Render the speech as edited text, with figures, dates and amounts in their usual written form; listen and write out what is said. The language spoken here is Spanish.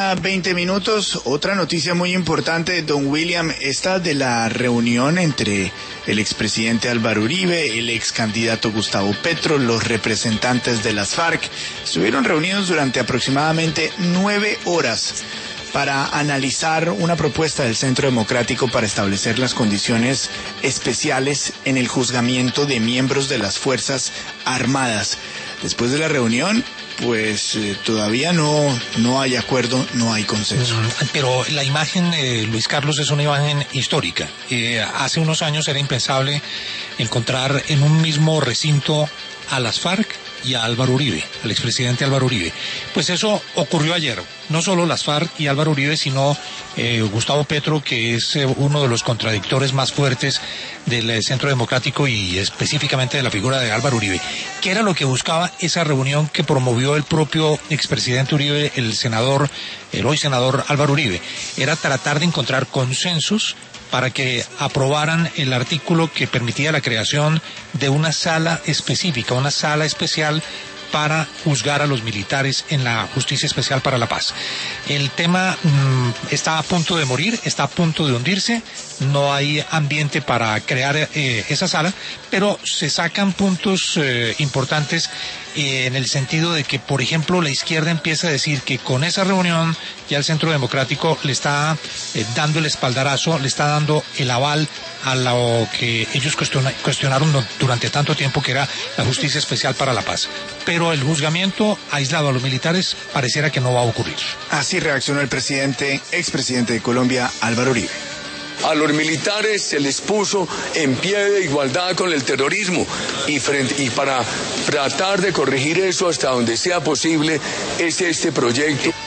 20 minutos, otra noticia muy importante, don William, esta de la reunión entre el expresidente Álvaro Uribe, el ex candidato Gustavo Petro, los representantes de las FARC, estuvieron reunidos durante aproximadamente 9 horas para analizar una propuesta del Centro Democrático para establecer las condiciones especiales en el juzgamiento de miembros de las Fuerzas Armadas. Después de la reunión, pues todavía no hay acuerdo, no hay consenso. Pero la imagen, Luis Carlos, es una imagen histórica. Hace unos años era impensable encontrar en un mismo recinto a las FARC y a Álvaro Uribe, al expresidente Álvaro Uribe. Pues eso ocurrió ayer. No solo las FARC y Álvaro Uribe, sino Gustavo Petro, que es uno de los contradictores más fuertes del Centro Democrático y específicamente de la figura de Álvaro Uribe. ¿Qué era lo que buscaba esa reunión que promovió el propio expresidente Uribe, el hoy senador Álvaro Uribe? Era tratar de encontrar consensos para que aprobaran el artículo que permitía la creación de una sala específica, una sala especial para juzgar a los militares en la Justicia Especial para la Paz. El tema está a punto de morir, está a punto de hundirse, no hay ambiente para crear esa sala, pero se sacan puntos importantes en el sentido de que, por ejemplo, la izquierda empieza a decir que con esa reunión ya el Centro Democrático le está dando el espaldarazo, le está dando el aval a lo que ellos cuestionaron durante tanto tiempo, que era la Justicia Especial para la Paz. Pero el juzgamiento aislado a los militares pareciera que no va a ocurrir. Así reaccionó el expresidente de Colombia, Álvaro Uribe. A los militares se les puso en pie de igualdad con el terrorismo y para tratar de corregir eso hasta donde sea posible es este proyecto.